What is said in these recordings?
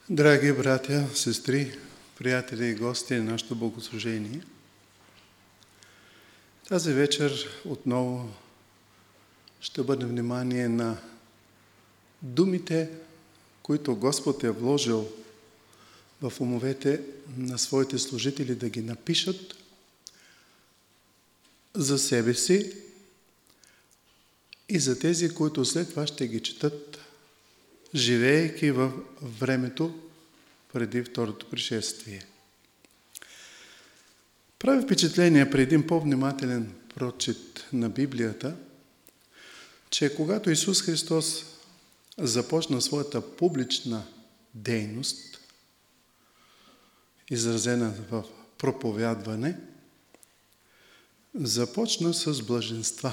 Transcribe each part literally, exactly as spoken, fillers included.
Драги братя, сестри, приятели и гости на нашето богослужение, тази вечер отново ще обърнем внимание на думите, които Господ е вложил в умовете на своите служители да ги напишат за себе си и за тези, които след това ще ги четат, живеейки във времето преди второто пришествие. Прави впечатление при един по-внимателен прочит на Библията, че когато Исус Христос започна своята публична дейност, изразена в проповядване, започна с блаженства.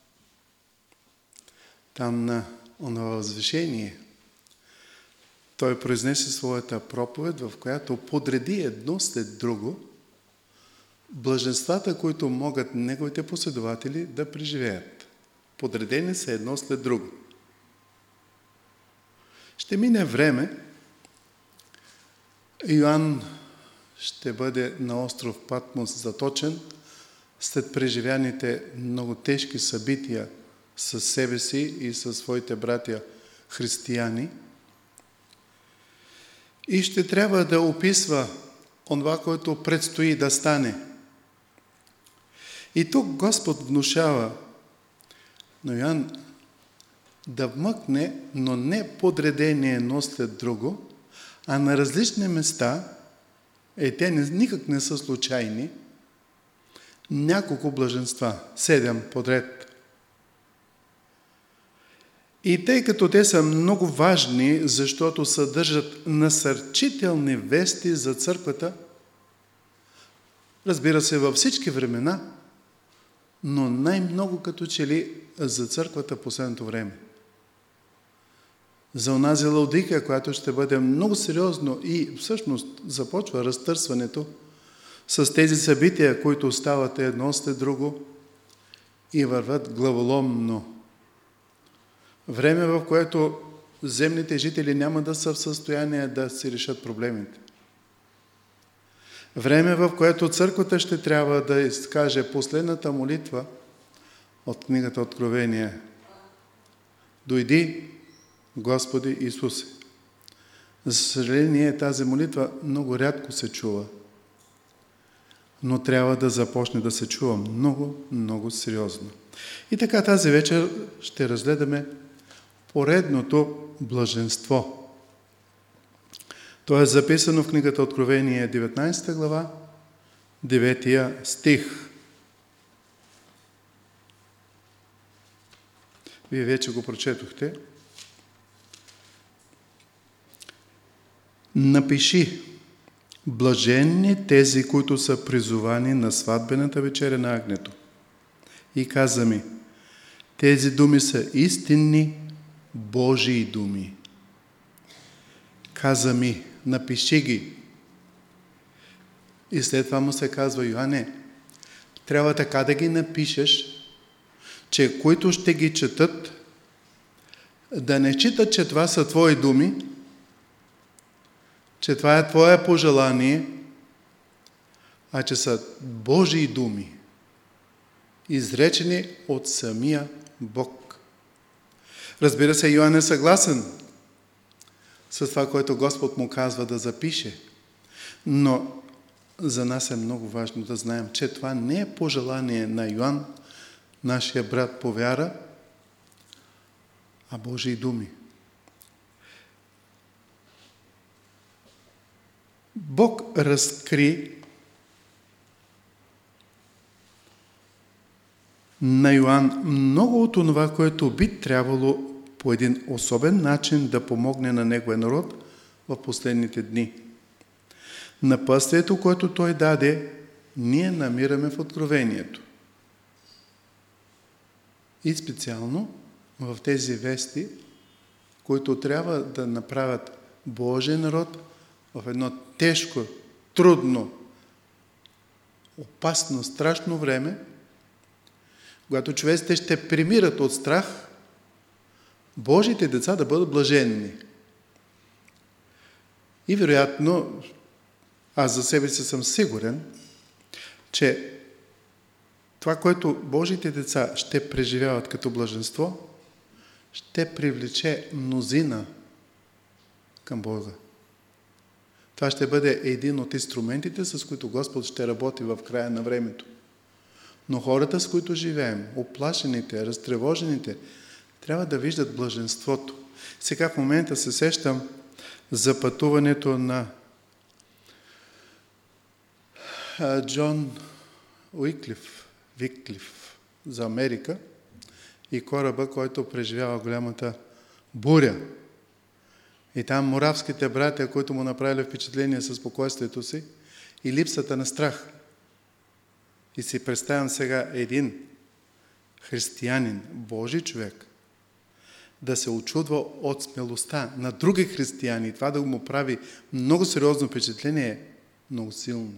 Там на онова възвишение Той произнесе своята проповед, в която подреди едно след друго блаженствата, които могат неговите последователи да преживеят. Подредени са едно след друго. Ще мине време, Йоан ще бъде на остров Патмос заточен след преживяните много тежки събития със себе си и със своите братя християни. И ще трябва да описва онова, което предстои да стане. И тук Господ внушава на Йоан да вмъкне, но не подредение едно след друго, а на различни места, е, те никак не са случайни, няколко блаженства, седем подред. И тъй като те са много важни, защото съдържат насърчителни вести за църквата, разбира се, във всички времена, но най-много като че ли за църквата в последното време. За онази Лаодикия, която ще бъде много сериозно и всъщност започва разтърсването с тези събития, които стават едно след друго и върват главоломно. Време, в което земните жители няма да са в състояние да си решат проблемите. Време, в което църквата ще трябва да изкаже последната молитва от книгата Откровение. Дойди, Господи Исусе. За съжаление, тази молитва много рядко се чува, но трябва да започне да се чува много, много сериозно. И така тази вечер ще разгледаме поредното блаженство. То е записано в книгата Откровение, деветнадесета глава, деветия стих. Вие вече го прочетохте. Напиши: блаженни тези, които са призовани на сватбената вечеря на Агнето. И каза ми: тези думи са истинни Божии думи. Каза ми: напиши ги. И след това му се казва: Йоанне, трябва така да ги напишеш, че които ще ги четат, да не читат, че това са твои думи, че това е твое пожелание, а че са Божии думи, изречени от самия Бог. Разбира се, Йоан е съгласен с това, което Господ му казва да запише. Но за нас е много важно да знаем, че това не е пожелание на Йоан, нашия брат по вяра, а Божии думи. Бог разкри на Йоан много от това, което би трябвало по един особен начин да помогне на неговия народ в последните дни. Напътствието, което той даде, ние намираме в Откровението. И специално в тези вести, които трябва да направят Божия народ в едно тежко, трудно, опасно, страшно време, когато човеците ще премират от страх, Божиите деца да бъдат блаженни. И вероятно, аз за себе си съм сигурен, че това, което Божиите деца ще преживяват като блаженство, ще привлече мнозина към Бога. Това ще бъде един от инструментите, с които Господ ще работи в края на времето. Но хората, с които живеем, оплашените, разтревожените, трябва да виждат блаженството. Сега в момента се сещам за пътуването на Джон Уиклиф, Виклиф за Америка и кораба, който преживява голямата буря. И там моравските братя, които му направили впечатление със спокойствието си и липсата на страх. И си представям сега един християнин, Божий човек, да се очудва от смелостта на други християни. Това да му прави много сериозно впечатление, много силно.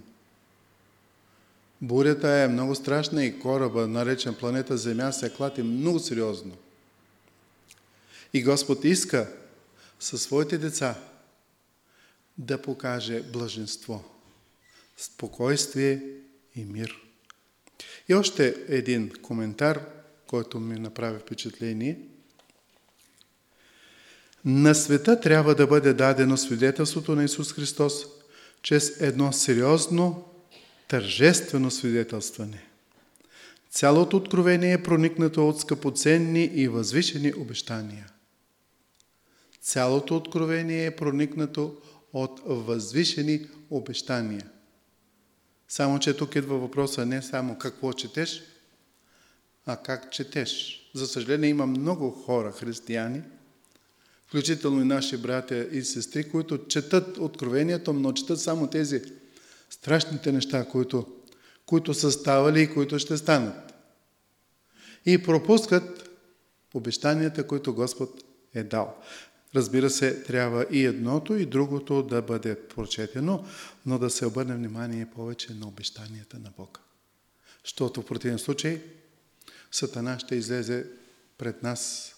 Бурята е много страшна и кораба, наречен планета Земя, се клати много сериозно. И Господ иска със своите деца да покаже блаженство, спокойствие и мир. И още един коментар, който ми направи впечатление. На света трябва да бъде дадено свидетелството на Исус Христос чрез едно сериозно, тържествено свидетелстване. Цялото откровение е проникнато от скъпоценни и възвишени обещания. Цялото откровение е проникнато от възвишени обещания. Само, че тук идва въпроса не само какво четеш, а как четеш. За съжаление, има много хора, християни, включително и наши братя и сестри, които четат откровението, но четат само тези страшните неща, които, които са ставали и които ще станат. И пропускат обещанията, които Господ е дал. Разбира се, трябва и едното, и другото да бъде прочетено, но да се обърне внимание повече на обещанията на Бога. Защото в противен случай Сатана ще излезе пред нас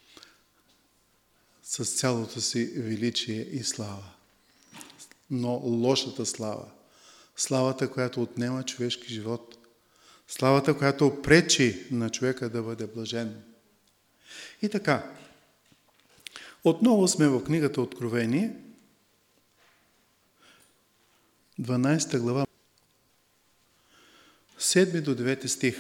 с цялото си величие и слава. Но лошата слава, славата, която отнема човешки живот, славата, която пречи на човека да бъде блажен. И така, отново сме в книгата Откровение, дванадесета глава, седми до девети стих.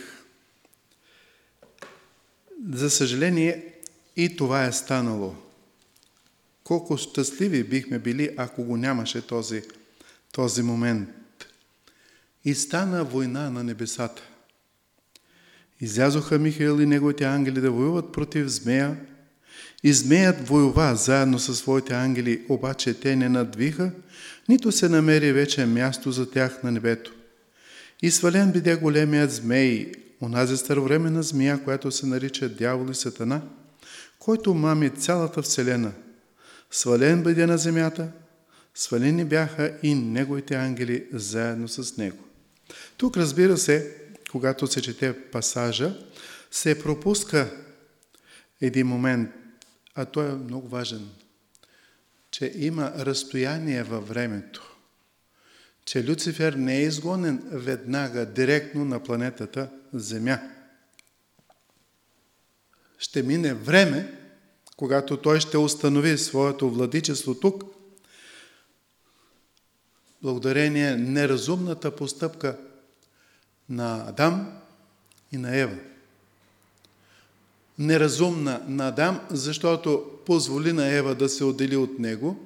За съжаление, и това е станало. Колко щастливи бихме били, ако го нямаше този, този момент. И стана война на небесата. Излязоха Михаил и неговите ангели да воюват против змея. И змеят воюва заедно със своите ангели, обаче те не надвиха, нито се намери вече място за тях на небето. И свален биде големият змей, онази старовременна змия, която се нарича Дявол и Сатана, който мами цялата вселена. Свален бъде на земята, свалени бяха и неговите ангели заедно с него. Тук, разбира се, когато се чете пасажа, се пропуска един момент, а той е много важен, че има разстояние във времето, че Люцифер не е изгонен веднага, директно на планетата Земя. Ще мине време, когато той ще установи своето владичество тук, благодарение неразумната постъпка на Адам и на Ева. Неразумна на Адам, защото позволи на Ева да се отдели от него.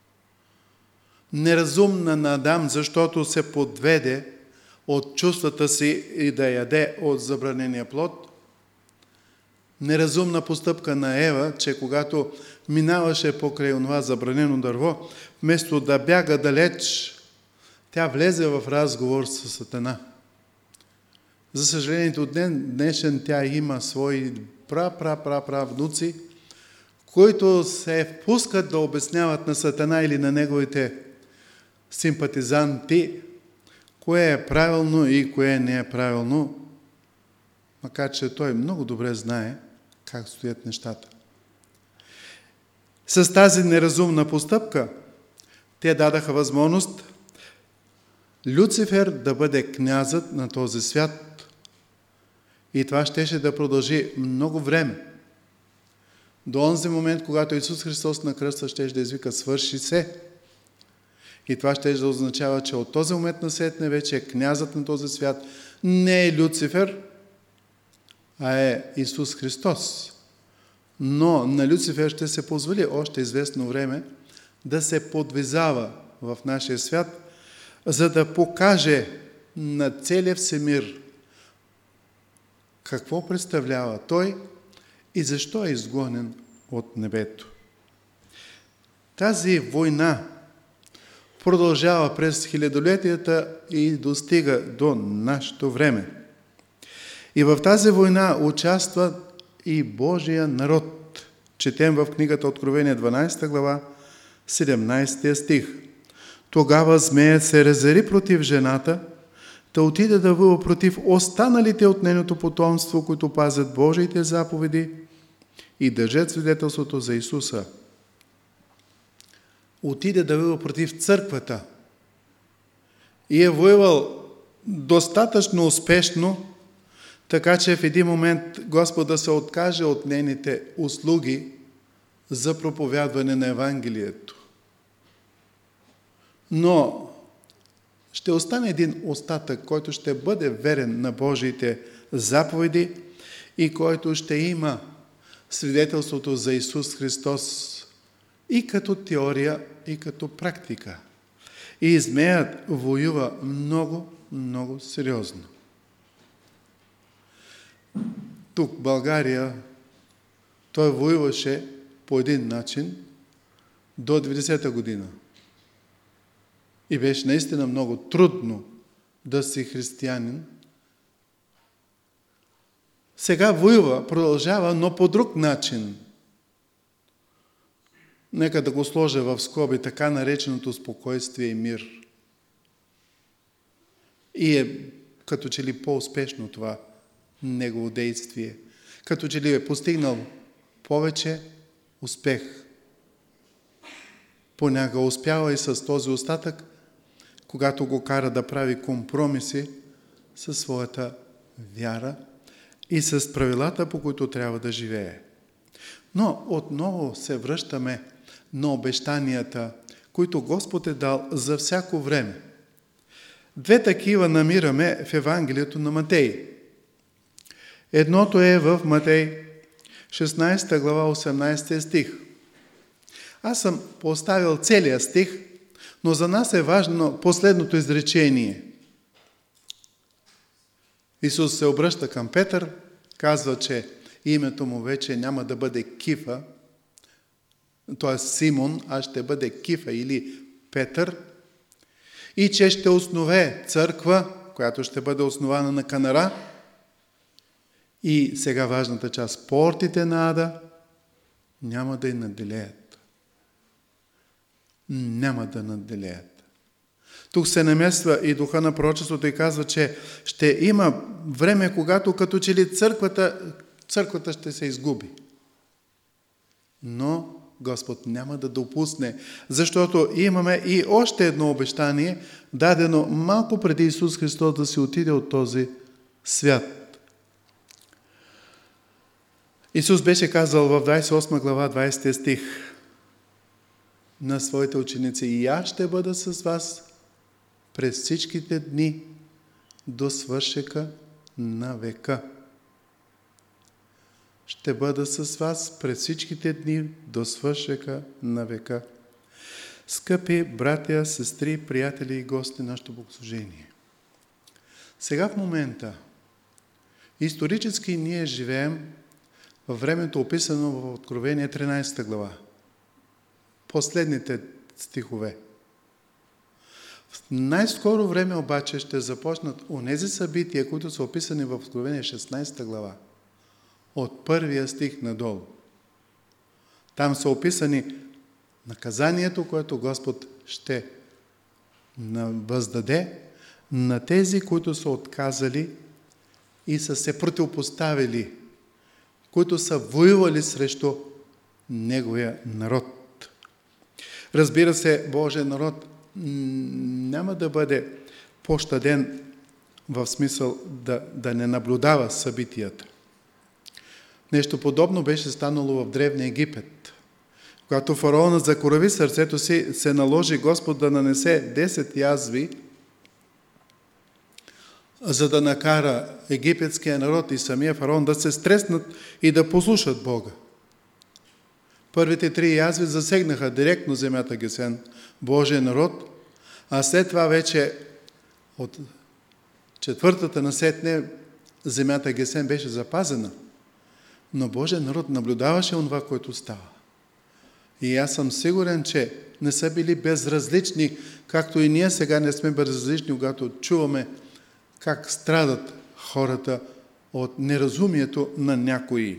Неразумна на Адам, защото се подведе от чувствата си и да яде от забранения плод. Неразумна постъпка на Ева, че когато минаваше покрай онова забранено дърво, вместо да бяга далеч, тя влезе в разговор с Сатана. За съжаление, до ден днешен тя има свои пра-пра-пра-пра внуци, които се впускат да обясняват на Сатана или на неговите симпатизанти, кое е правилно и кое не е правилно, макар че той много добре знае как стоят нещата. С тази неразумна постъпка те дадаха възможност Люцифер да бъде князът на този свят. И това щеше да продължи много време. До онзи момент, когато Исус Христос на кръста щеше да извика свърши се. И това щеше да означава, че от този момент насетне вече князът на този свят не е Люцифер, а е Исус Христос. Но на Люцифер ще се позволи още известно време да се подвизава в нашия свят, за да покаже на целия всемир какво представлява той и защо е изгонен от небето. Тази война продължава през хилядолетията и достига до нашето време. И в тази война участва и Божия народ. Четем в книгата Откровение дванадесета глава, седемнадесети стих. Тогава змеят се разяри против жената, да отиде да въва против останалите от нейното потомство, които пазят Божиите заповеди и държат свидетелството за Исуса. Отиде да въва против църквата и е воювал достатъчно успешно, така че в един момент Господ да се откаже от нейните услуги за проповядване на Евангелието. Но ще остане един остатък, който ще бъде верен на Божиите заповеди и който ще има свидетелството за Исус Христос и като теория, и като практика. И змеят воюва много, много сериозно. Тук, в България, той воюваше по един начин до деветдесета година. И беше наистина много трудно да си християнин. Сега воюва, продължава, но по друг начин. Нека да го сложа в скоби, така нареченото спокойствие и мир. И е като че ли по-успешно това негово действие. Като че ли е постигнал повече успех. Понякога успява и с този остатък, когато го кара да прави компромиси със своята вяра и с правилата, по които трябва да живее. Но отново се връщаме на обещанията, които Господ е дал за всяко време. Две такива намираме в Евангелието на Матей. Едното е в Матей шестнадесета глава, осемнадесети стих. Аз съм поставил целия стих, но за нас е важно последното изречение. Исус се обръща към Петър, казва, че името му вече няма да бъде Кифа, т.е. Симон, а ще бъде Кифа или Петър, и че ще основе църква, която ще бъде основана на Канара. И сега важната част, портите на ада няма да й надделеят. Няма да надделеят. Тук се намесва и духа на пророчеството и казва, че ще има време, когато като че ли църквата, църквата ще се изгуби. Но Господ няма да допусне, защото имаме и още едно обещание, дадено малко преди Исус Христос да си отиде от този свят. Исус беше казал в двадесет и осма глава, двадесети стих на своите ученици: и аз ще бъда с вас през всичките дни до свършека на века. Ще бъда с вас през всичките дни до свършека на века. Скъпи братя, сестри, приятели и гости на нашето богослужение. Сега в момента исторически ние живеем във времето описано в Откровение тринадесета глава. Последните стихове. В най-скоро време обаче ще започнат онези събития, които са описани в Откровение шестнадесета глава. От първия стих надолу. Там са описани наказанието, което Господ ще въздаде на тези, които са отказали и са се противопоставили, които са воювали срещу Неговия народ. Разбира се, Божия народ няма да бъде пощаден в смисъл да, да не наблюдава събитията. Нещо подобно беше станало в Древния Египет. Когато фараона закорави сърцето си, се наложи Господ да нанесе десет язви, за да накара египетския народ и самия фараон да се стреснат и да послушат Бога. Първите три язви засегнаха директно земята Гесен, Божия народ, а след това вече от четвъртата насетне земята Гесен беше запазена. Но Божия народ наблюдаваше това, което става. И аз съм сигурен, че не са били безразлични, както и ние сега не сме безразлични, когато чуваме как страдат хората от неразумието на някои.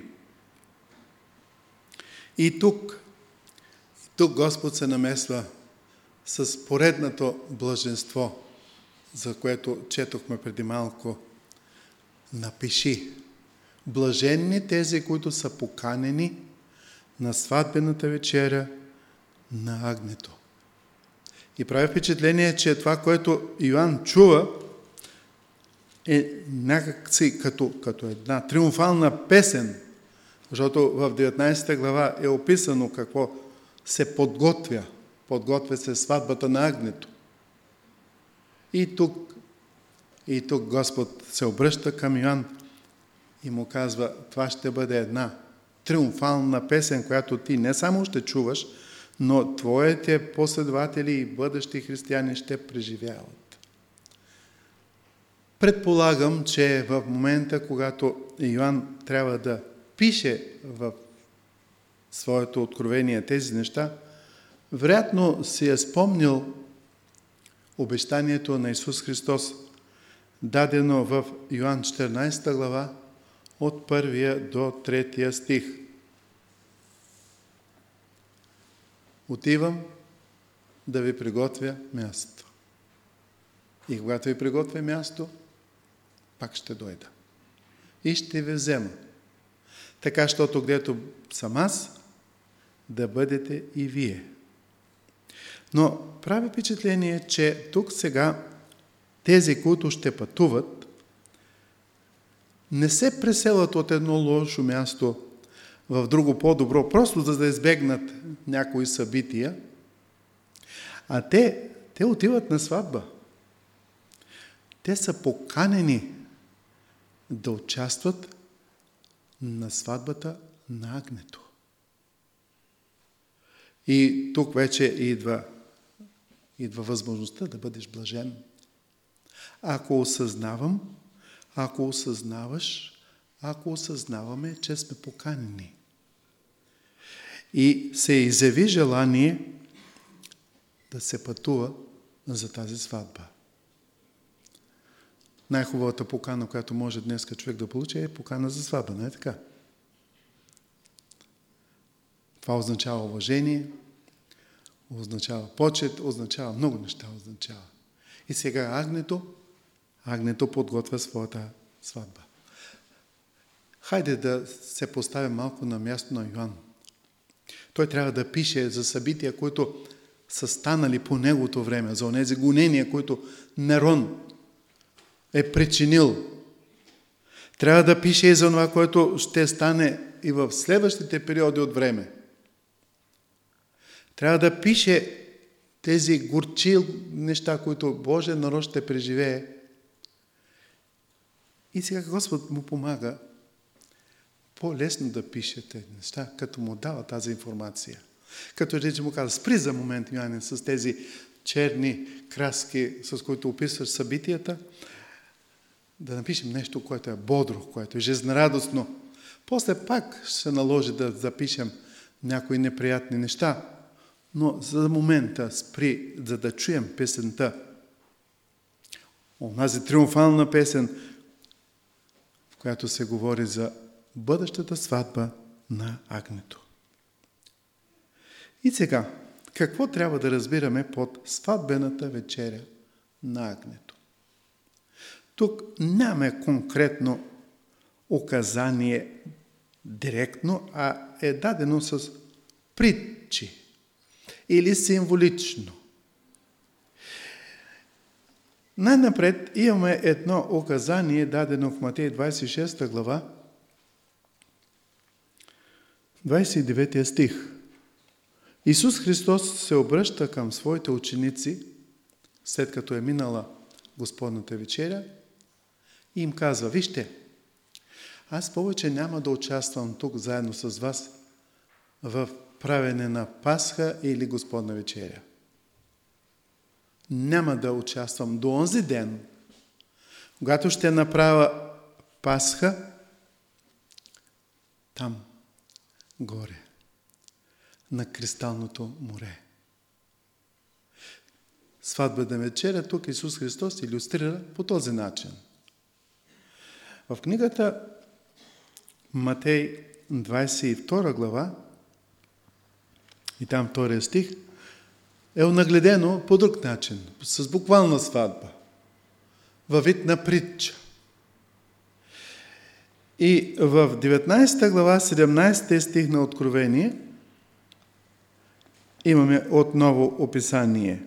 И тук, тук Господ се намесва с поредното блаженство, за което четохме преди малко. Напиши: блаженни тези, които са поканени на сватбената вечеря на Агнето. И прави впечатление, че това, което Йоан чува, е някакси като, като една триумфална песен, защото в деветнадесета глава е описано какво се подготвя. Подготвя се сватбата на Агнето. И тук, и тук Господ се обръща към Йоан и му казва: това ще бъде една триумфална песен, която ти не само ще чуваш, но твоите последователи и бъдещи християни ще преживяват. Предполагам, че в момента, когато Йоан трябва да пише в своето откровение тези неща, вероятно си е спомнил обещанието на Исус Христос, дадено в Йоан четиринадесета глава, от първия до третия стих. Отивам да ви приготвя място. И когато ви приготвя място, пак ще дойда. И ще ви взема. Така, защото където съм аз, да бъдете и вие. Но прави впечатление, че тук сега тези, които ще пътуват, не се преселват от едно лошо място в друго по-добро, просто за да избегнат някои събития, а те, те отиват на сватба. Те са поканени да участват на сватбата на Агнето. И тук вече идва, идва възможността да бъдеш блажен. Ако осъзнавам, ако осъзнаваш, ако осъзнаваме, че сме поканени и се изяви желание да се пътува за тази сватба. Най-хубавата покана, която може днес човек да получи, е покана за сватба, не е така? Това означава уважение, означава почет, означава много неща, означава. И сега Агнето, Агнето подготвя своята сватба. Хайде да се поставим малко на място на Йоан. Той трябва да пише за събития, които са станали по неговото време, за онези гонения, които Нерон е причинил. Трябва да пише и за това, което ще стане и в следващите периоди от време. Трябва да пише тези горчи неща, които Божия народ ще преживее. И сега Господ му помага по-лесно да пише тези неща, като му дава тази информация. Като рече му казва: спри за момент, Йоанне, с тези черни краски, с които описваш събитията, да напишем нещо, което е бодро, което е жизнерадостно. После пак ще се наложи да запишем някои неприятни неща, но за момента спри, за да чуем песента. Онази триумфална песен, в която се говори за бъдещата сватба на Агнето. И сега, какво трябва да разбираме под сватбената вечеря на Агнето? Тук нямаме конкретно указание директно, а е дадено с притчи. или символично. Най-напред имаме едно указание, дадено в Матей двадесет и шеста глава, двадесет и девети стих. Исус Христос се обръща към своите ученици, след като е минала Господната вечеря, и им казва: вижте, аз повече няма да участвам тук заедно с вас в правене на Пасха или Господна вечеря. Няма да участвам до онзи ден, когато ще направя Пасха там, горе, на Кристалното море. Сватбата вечеря тук Исус Христос илюстрира по този начин. В книгата Матей двадесет и втора глава и там втория стих е онагледено по друг начин, с буквална сватба, във вид на притча. И в деветнадесета глава, седемнадесети стих на Откровение имаме отново описание.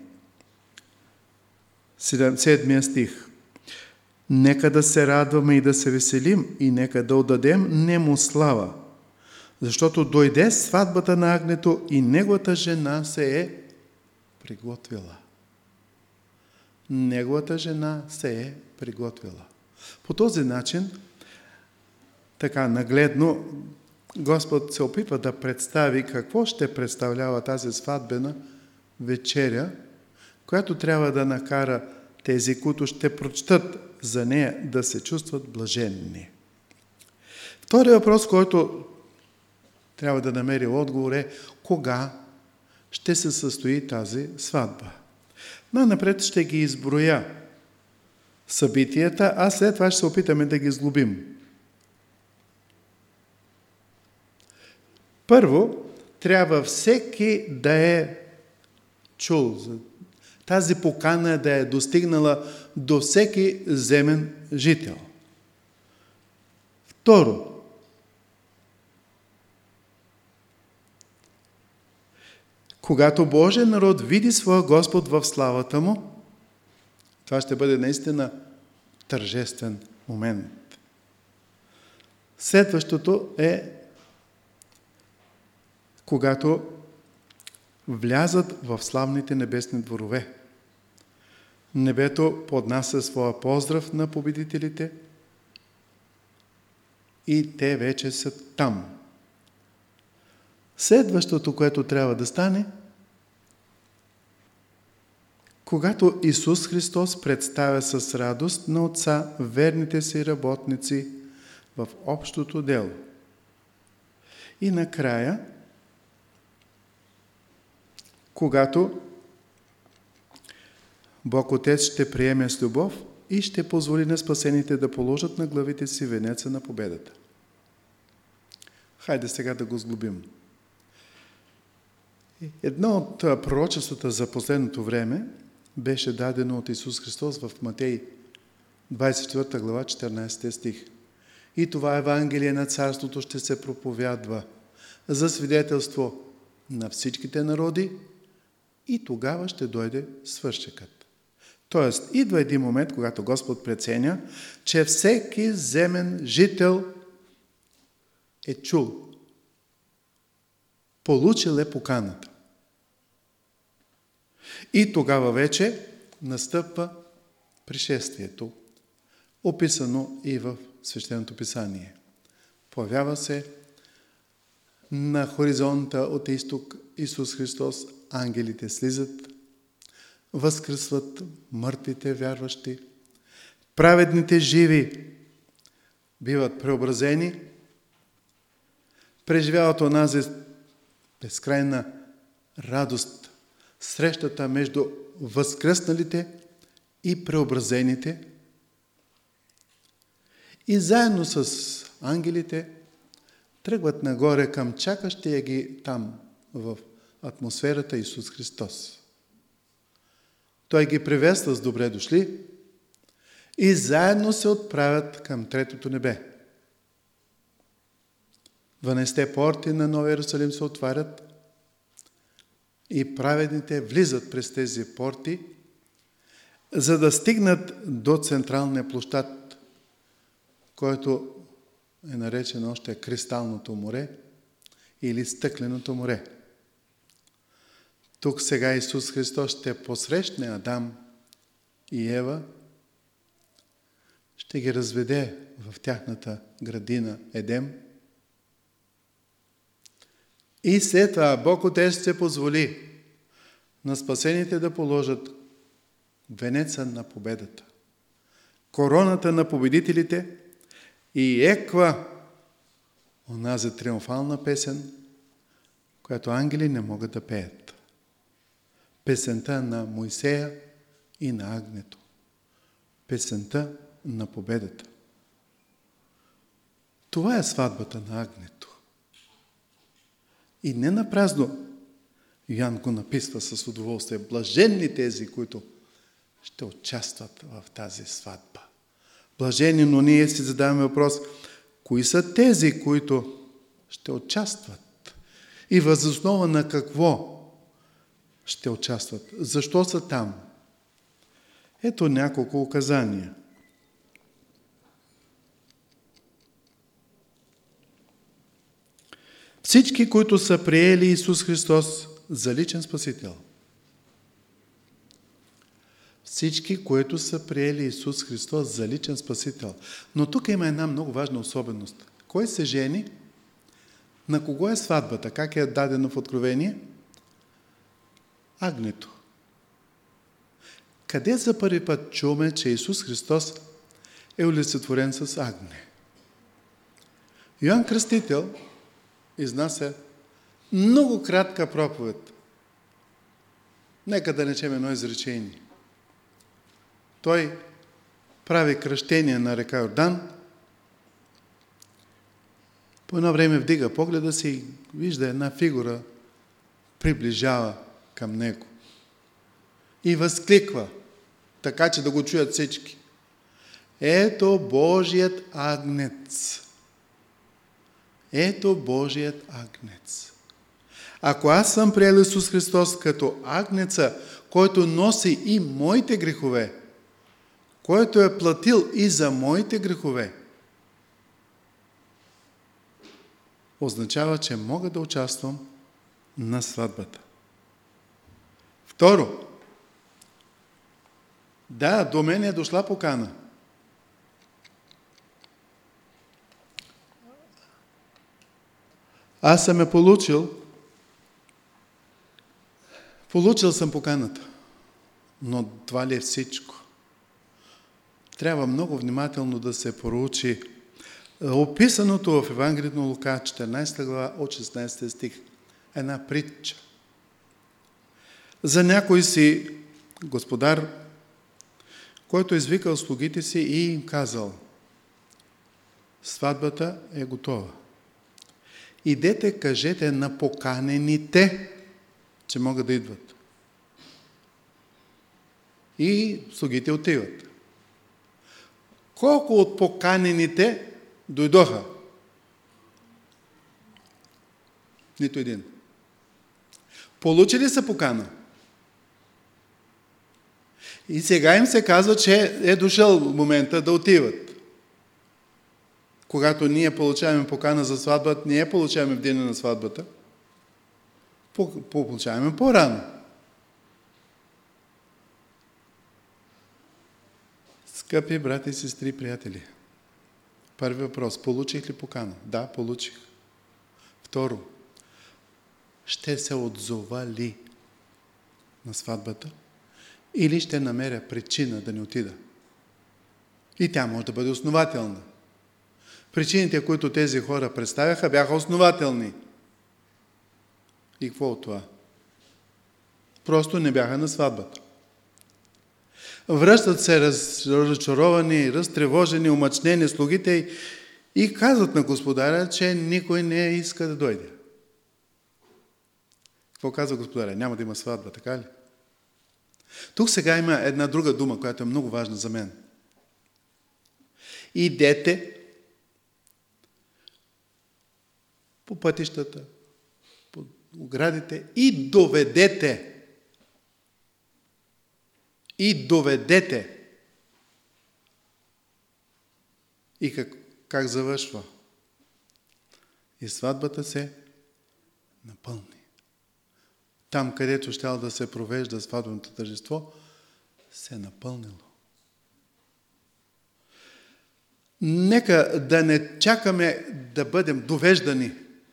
Седмия стих. Нека да се радваме и да се веселим и нека да отдадем нему слава, защото дойде сватбата на агнето и неговата жена се е приготвила. Неговата жена се е приготвила. По този начин, така нагледно, Господ се опитва да представи какво ще представлява тази сватбена вечеря, която трябва да накара тези, които ще прочитат за нея, да се чувстват блаженни. Вторият въпрос, който трябва да намери отговор е: кога ще се състои тази сватба? Най-напред ще ги изброя събитията, а след това ще се опитаме да ги сглобим. Първо, трябва всеки да е чул. Тази покана да е достигнала до всеки земен жител. Второ, когато Божия народ види своя Господ в славата му, това ще бъде наистина тържествен момент. Следващото е когато влязат в славните небесни дворове. Небето поднася своя поздрав на победителите и те вече са там. Следващото, което трябва да стане, когато Исус Христос представя с радост на Отца верните си работници в общото дело. И накрая, когато Бог Отец ще приеме с любов и ще позволи на спасените да положат на главите си венеца на победата. Хайде сега да го сглобим. Едно от пророчествата за последното време беше дадено от Исус Христос в Матей двадесет и четвърта глава, четиринадесети стих. И това Евангелие на Царството ще се проповядва за свидетелство на всичките народи и тогава ще дойде свършекът. Тоест, идва един момент, когато Господ преценя, че всеки земен жител е чул. Получил е поканата. И тогава вече настъпва пришествието, описано и в Свещеното писание. Появява се на хоризонта от изток Исус Христос, ангелите слизат, възкръсват мъртвите вярващи, праведните живи биват преобразени, преживяват онази безкрайна радост, срещата между възкръсналите и преобразените, и заедно с ангелите тръгват нагоре към чакащия ги там в атмосферата Исус Христос. Той ги приветства с добре дошли и заедно се отправят към третото небе. Дванайсетте порти на Новия Иерусалим се отварят и праведните влизат през тези порти, за да стигнат до централния площад, който е наречен още Кристалното море или Стъкленото море. Тук сега Исус Христос ще посрещне Адам и Ева, ще ги разведе в тяхната градина Едем. И след това Бог Отец ще позволи на спасените да положат венеца на победата, короната на победителите и еква онази триумфална песен, която ангели не могат да пеят. Песента на Моисея и на Агнето. Песента на победата. Това е сватбата на Агнето. И не напразно Йоан го написва с удоволствие. Блаженни тези, които ще участват в тази сватба. Блажени, но ние си задаваме въпрос, кои са тези, които ще участват? И въз основа на какво ще участват? Защо са там? Ето няколко указания. Всички, които са приели Исус Христос за личен Спасител. Всички, които са приели Исус Христос за личен Спасител. Но тук има една много важна особеност. Кой се жени? На кого е сватбата? Как е дадено в Откровение? Агнето. Къде за първи път чуваме, че Исус Христос е олицетворен с агне? Йоан Кръстител изнася много кратка проповед. Нека да речем едно изречение. Той прави кръщение на река Йордан. По едно време вдига погледа си и вижда една фигура, приближава към него. И възкликва, така че да го чуят всички. Ето Божият агнец. Ето Божият агнец. Ако аз съм приел Исус Христос като агнеца, който носи и моите грехове, който е платил и за моите грехове, означава, че мога да участвам на сватбата. Второ, да, до мен е дошла покана. Аз съм я получил, получил съм поканата, но това ли е всичко? Трябва много внимателно да се проучи описаното в Евангелието на Лука, четиринадесета глава от шестнадесети стих. Една притча. За някой си господар, който извикал слугите си и им казал: сватбата е готова. Идете, кажете на поканените, че могат да идват. И слугите отиват. Колко от поканените дойдоха? Нито един. Получили са покана. И сега им се казва, че е дошъл момента да отиват. Когато ние получаваме покана за сватбата, ние получаваме в деня на сватбата, получаваме по-рано. Скъпи брати, сестри, приятели, първи въпрос. Получих ли покана? Да, получих. Второ, ще се отзова ли на сватбата или ще намеря причина да не отида? И тя може да бъде основателна. Причините, които тези хора представяха, бяха основателни. И какво от това? Просто не бяха на сватбата. Връщат се разочаровани, разтревожени, омъчнени слугите и казват на господаря, че никой не иска да дойде. Какво казва господаря? Няма да има сватба, така ли? Тук сега има една друга дума, която е много важна за мен. Идете по пътищата, по оградите и доведете. И доведете. И как, как завършва? И сватбата се напълни. Там, където щял да се провежда сватбеното тържество, се е напълнило. Нека да не чакаме да бъдем довеждани.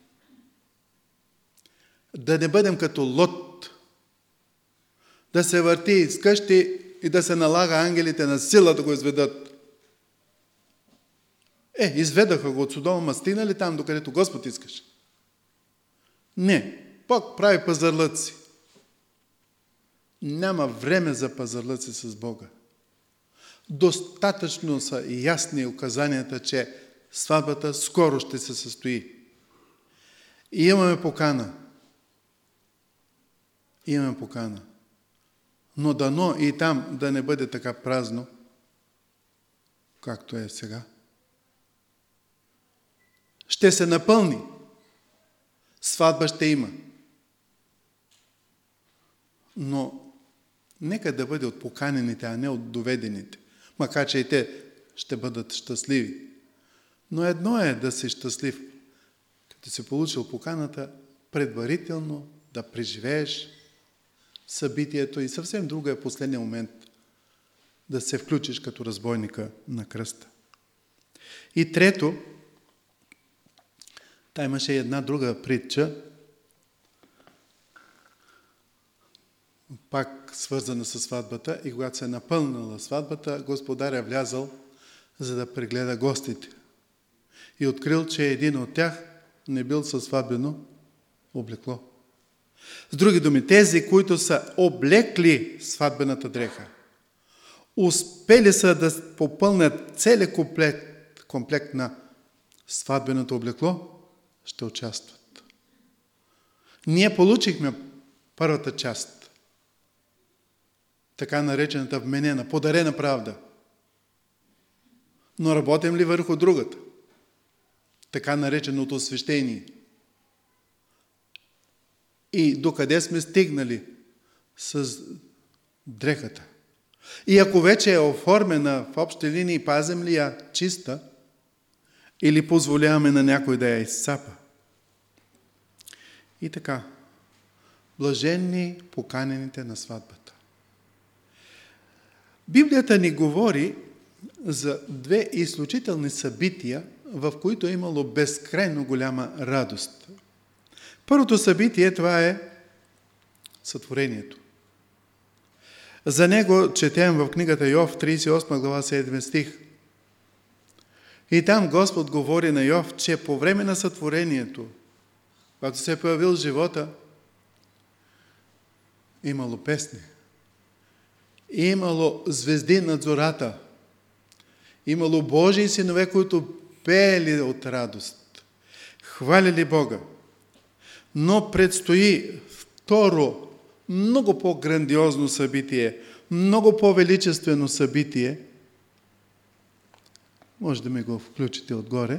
Да не бъдем като Лот. Да се върти из къщи и да се налага ангелите на сила да го изведат. Е, изведаха го от Содома, стигнали там, докъдето Господ искаше. Не, Бог прави пазарлъци. Няма време за пазарлъци с Бога. Достатъчно са ясни указанията, че сватбата скоро ще се състои. И имаме покана. Имаме покана. Но дано и там да не бъде така празно, както е сега. Ще се напълни. Сватба ще има. Но нека да бъде от поканените, а не от доведените. Макар че и те ще бъдат щастливи. Но едно е да си щастлив, като си получил поканата, предварително да преживееш събитието и съвсем друго е последния момент да се включиш като разбойника на кръста. И трето, та имаше една друга притча, пак свързана с сватбата, и когато се е напълнила сватбата, господаря влязал, за да прегледа гостите. И открил, че един от тях не бил със сватбено облекло. С други думи, тези, които са облекли сватбената дреха, успели са да попълнят целият комплект, комплект на сватбеното облекло, ще участват. Ние получихме първата част, така наречената вменена, подарена правда. Но работим ли върху другата? Така нареченото освещение. И докъде сме стигнали с дрехата? И ако вече е оформена в общи линии, пазим ли я чиста или позволяваме на някой да я изцапа? И така, блаженни поканените на сватбата. Библията ни говори за две изключителни събития, в които е имало безкрайно голяма радост. Първото събитие, това е сътворението. За него четем в книгата Йов, тридесет и осма глава, седми стих. И там Господ говори на Йов, че по време на сътворението, когато се е появил живота, имало песни, имало звезди над зората, имало Божии синове, които пеели от радост, хвалили Бога. Но предстои второ, много по-грандиозно събитие, много по-величествено събитие. Може да ми го включите отгоре.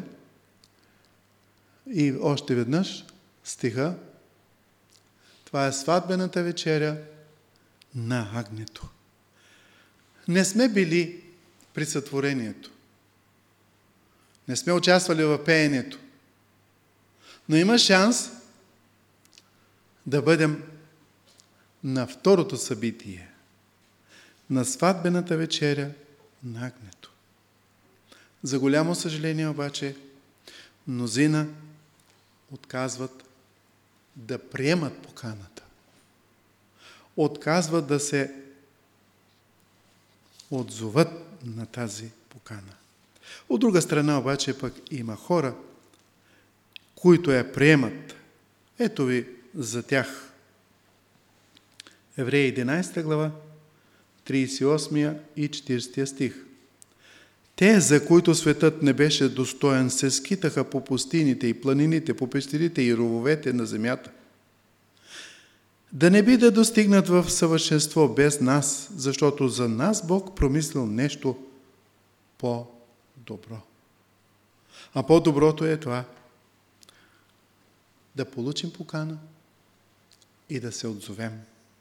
И още веднъж стиха. Това е сватбената вечеря на агнето. Не сме били при сътворението. Не сме участвали в пеенето. Но има шанс да бъдем на второто събитие, на сватбената вечеря на агнето. За голямо съжаление обаче, мнозина отказват да приемат поканата. Отказват да се отзоват на тази покана. От друга страна обаче пък има хора, които я приемат. Ето ви за тях. Евреи единадесета глава, тридесет и осми и четиридесети стих. Те, за които светът не беше достоен, се скитаха по пустините и планините, по пещерите и рововете на земята. Да не би да достигнат в съвършенство без нас, защото за нас Бог промислил нещо по-добро. А по-доброто е това: да получим покана и да се отзовем.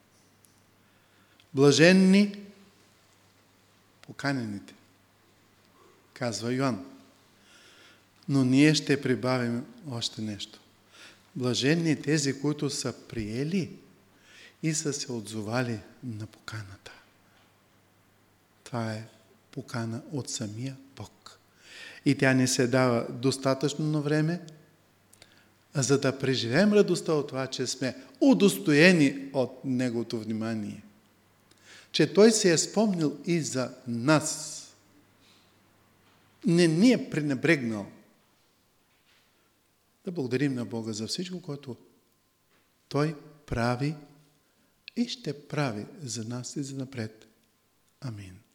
Блаженни поканените, казва Йоан. Но ние ще прибавим още нещо. Блаженни тези, които са приели и са се отзовали на поканата. Това е покана от самия Бог. И тя ни се дава достатъчно на време, за да преживеем радостта от това, че сме удостоени от Неговото внимание. Че Той се е спомнил и за нас. Не ни е пренебрегнал. Да благодарим на Бога за всичко, което Той прави и ще прави за нас и за напред. Амин.